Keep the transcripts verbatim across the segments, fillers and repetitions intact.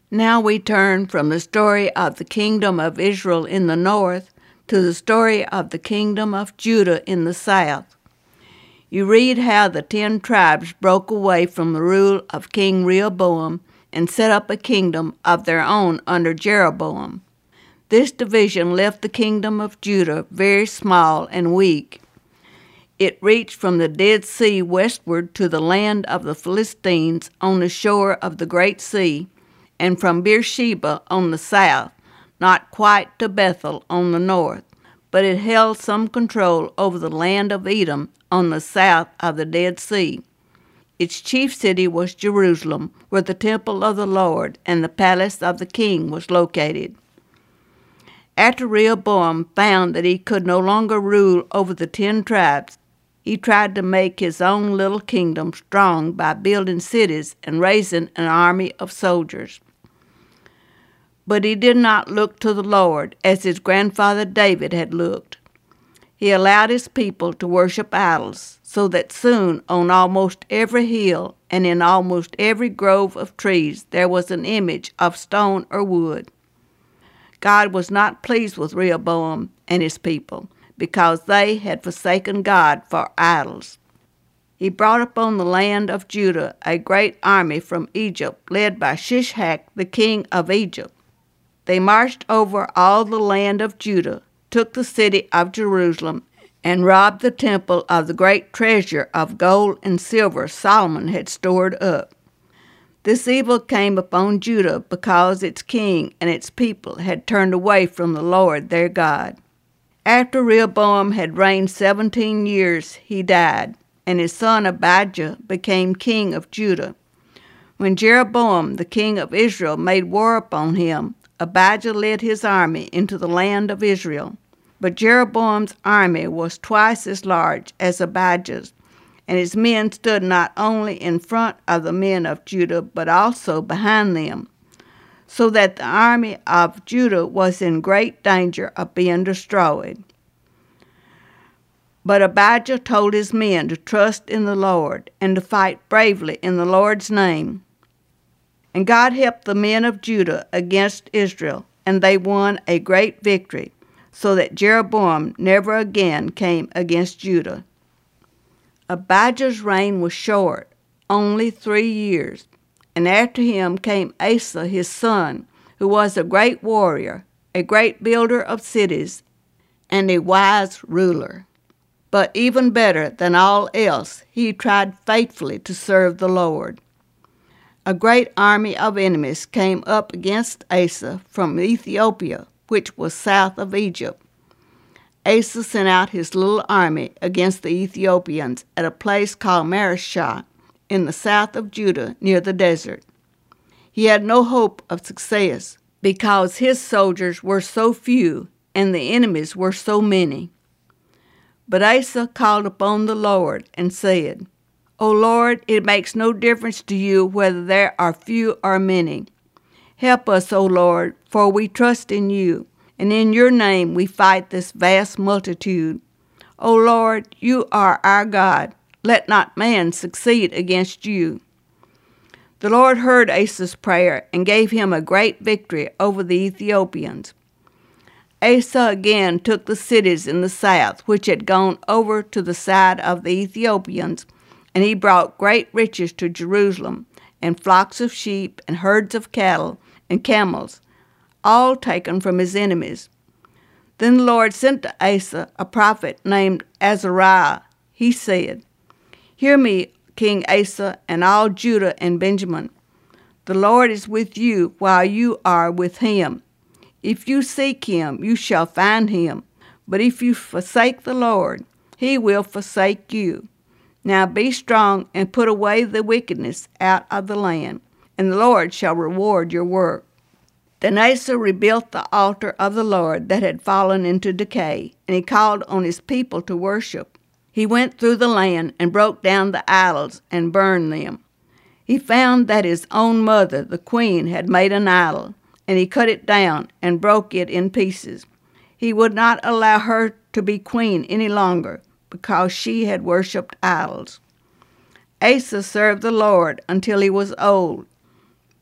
Now we turn from the story of the kingdom of Israel in the north to the story of the kingdom of Judah in the south. You read how the ten tribes broke away from the rule of King Rehoboam and set up a kingdom of their own under Jeroboam. This division left the kingdom of Judah very small and weak. It reached from the Dead Sea westward to the land of the Philistines on the shore of the Great Sea, and from Beersheba on the south, not quite to Bethel on the north, but it held some control over the land of Edom on the south of the Dead Sea. Its chief city was Jerusalem, where the temple of the Lord and the palace of the king was located. After Rehoboam found that he could no longer rule over the ten tribes, he tried to make his own little kingdom strong by building cities and raising an army of soldiers. But he did not look to the Lord as his grandfather David had looked. He allowed his people to worship idols, so that soon on almost every hill and in almost every grove of trees there was an image of stone or wood. God was not pleased with Rehoboam and his people, because they had forsaken God for idols. He brought upon the land of Judah a great army from Egypt, led by Shishak, the king of Egypt. They marched over all the land of Judah, took the city of Jerusalem, and robbed the temple of the great treasure of gold and silver Solomon had stored up. This evil came upon Judah because its king and its people had turned away from the Lord their God. After Rehoboam had reigned seventeen years, he died, and his son Abijah became king of Judah. When Jeroboam, the king of Israel, made war upon him, Abijah led his army into the land of Israel. But Jeroboam's army was twice as large as Abijah's, and his men stood not only in front of the men of Judah, but also behind them, so that the army of Judah was in great danger of being destroyed. But Abijah told his men to trust in the Lord and to fight bravely in the Lord's name. And God helped the men of Judah against Israel, and they won a great victory, so that Jeroboam never again came against Judah. Abijah's reign was short, only three years, and after him came Asa his son, who was a great warrior, a great builder of cities, and a wise ruler. But even better than all else, he tried faithfully to serve the Lord. A great army of enemies came up against Asa from Ethiopia, which was south of Egypt. Asa sent out his little army against the Ethiopians at a place called Mareshah in the south of Judah near the desert. He had no hope of success because his soldiers were so few and the enemies were so many. But Asa called upon the Lord and said, "O Lord, it makes no difference to you whether there are few or many. Help us, O Lord, for we trust in you, and in your name we fight this vast multitude. O Lord, you are our God. Let not man succeed against you." The Lord heard Asa's prayer and gave him a great victory over the Ethiopians. Asa again took the cities in the south, which had gone over to the side of the Ethiopians, and he brought great riches to Jerusalem, and flocks of sheep, and herds of cattle, and camels, all taken from his enemies. Then the Lord sent to Asa a prophet named Azariah. He said, "Hear me, King Asa, and all Judah and Benjamin. The Lord is with you while you are with him. If you seek him, you shall find him. But if you forsake the Lord, he will forsake you. Now be strong and put away the wickedness out of the land, and the Lord shall reward your work." Then Asa rebuilt the altar of the Lord that had fallen into decay, and he called on his people to worship. He went through the land and broke down the idols and burned them. He found that his own mother, the queen, had made an idol, and he cut it down and broke it in pieces. He would not allow her to be queen any longer, because she had worshipped idols. Asa served the Lord until he was old,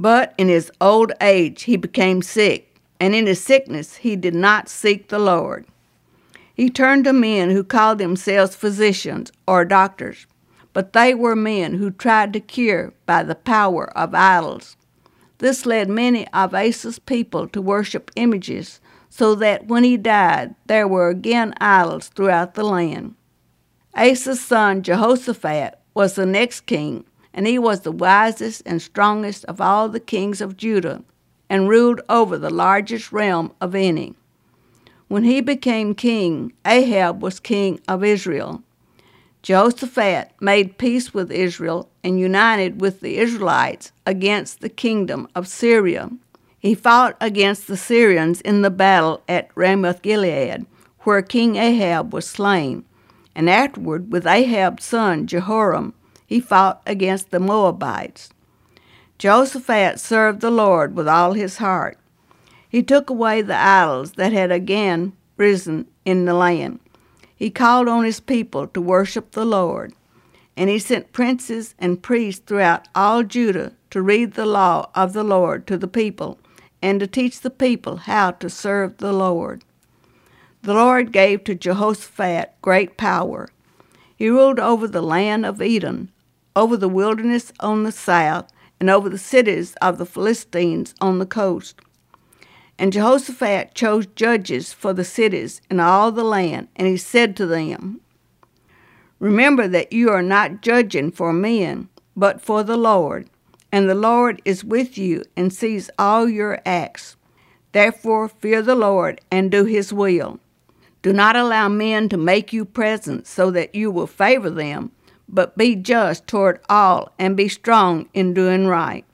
But in his old age he became sick, and in his sickness he did not seek the Lord. He turned to men who called themselves physicians or doctors, but they were men who tried to cure by the power of idols. This led many of Asa's people to worship images, so that when he died, there were again idols throughout the land. Asa's son Jehoshaphat was the next king, and he was the wisest and strongest of all the kings of Judah, and ruled over the largest realm of any. When he became king, Ahab was king of Israel. Jehoshaphat made peace with Israel and united with the Israelites against the kingdom of Syria. He fought against the Syrians in the battle at Ramoth-Gilead, where King Ahab was slain, and afterward with Ahab's son Jehoram he fought against the Moabites. Jehoshaphat served the Lord with all his heart. He took away the idols that had again risen in the land. He called on his people to worship the Lord, and he sent princes and priests throughout all Judah to read the law of the Lord to the people, and to teach the people how to serve the Lord. The Lord gave to Jehoshaphat great power. He ruled over the land of Edom, over the wilderness on the south, and over the cities of the Philistines on the coast. And Jehoshaphat chose judges for the cities in all the land, and he said to them, "Remember that you are not judging for men, but for the Lord, and the Lord is with you and sees all your acts. Therefore fear the Lord and do his will. Do not allow men to make you presents so that you will favor them, but be just toward all and be strong in doing right."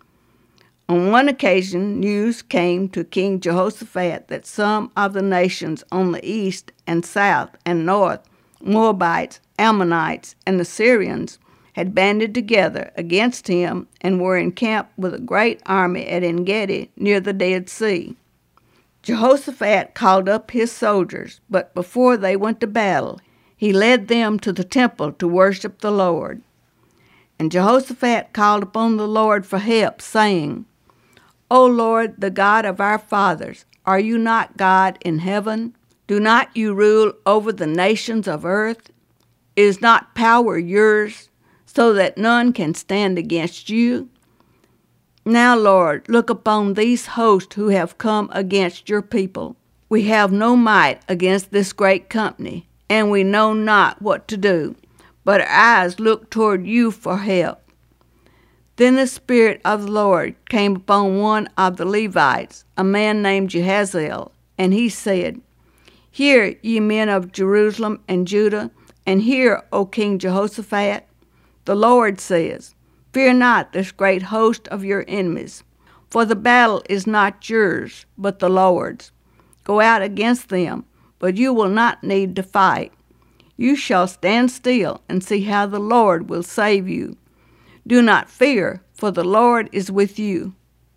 On one occasion, news came to King Jehoshaphat that some of the nations on the east and south and north, Moabites, Ammonites, and the Syrians, had banded together against him and were encamped with a great army at En-gedi near the Dead Sea. Jehoshaphat called up his soldiers, but before they went to battle, he led them to the temple to worship the Lord. And Jehoshaphat called upon the Lord for help, saying, "O Lord, the God of our fathers, are you not God in heaven? Do not you rule over the nations of earth? Is not power yours, so that none can stand against you? Now, Lord, look upon these hosts who have come against your people. We have no might against this great company, and we know not what to do, but our eyes look toward you for help." Then the Spirit of the Lord came upon one of the Levites, a man named Jehaziel, and he said, "Hear, ye men of Jerusalem and Judah, and hear, O King Jehoshaphat. The Lord says, Fear not this great host of your enemies, for the battle is not yours, but the Lord's. Go out against them, but you will not need to fight. You shall stand still and see how the Lord will save you. Do not fear, for the Lord is with you."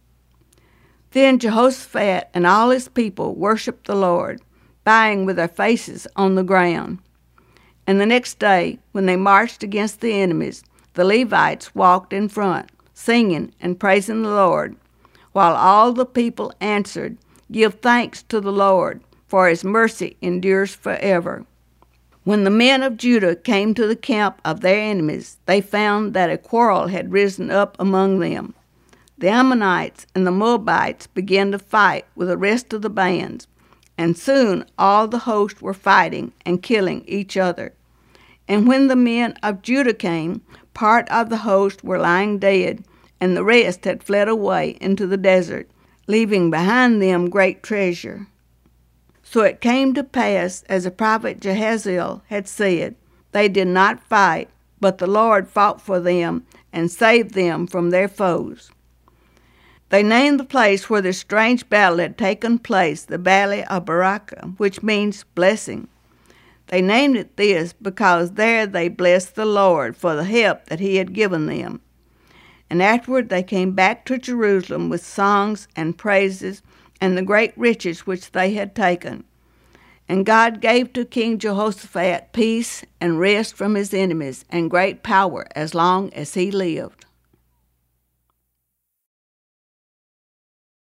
Then Jehoshaphat and all his people worshipped the Lord, bowing with their faces on the ground. And the next day, when they marched against the enemies, the Levites walked in front, singing and praising the Lord, while all the people answered, "Give thanks to the Lord, for his mercy endures forever." When the men of Judah came to the camp of their enemies, they found that a quarrel had risen up among them. The Ammonites and the Moabites began to fight with the rest of the bands, and soon all the hosts were fighting and killing each other. And when the men of Judah came, part of the host were lying dead, and the rest had fled away into the desert, leaving behind them great treasure. So it came to pass, as the prophet Jehaziel had said, they did not fight, but the Lord fought for them and saved them from their foes. They named the place where this strange battle had taken place the Valley of Berachah, which means blessing. They named it this because there they blessed the Lord for the help that he had given them. And afterward they came back to Jerusalem with songs and praises and the great riches which they had taken. And God gave to King Jehoshaphat peace and rest from his enemies and great power as long as he lived.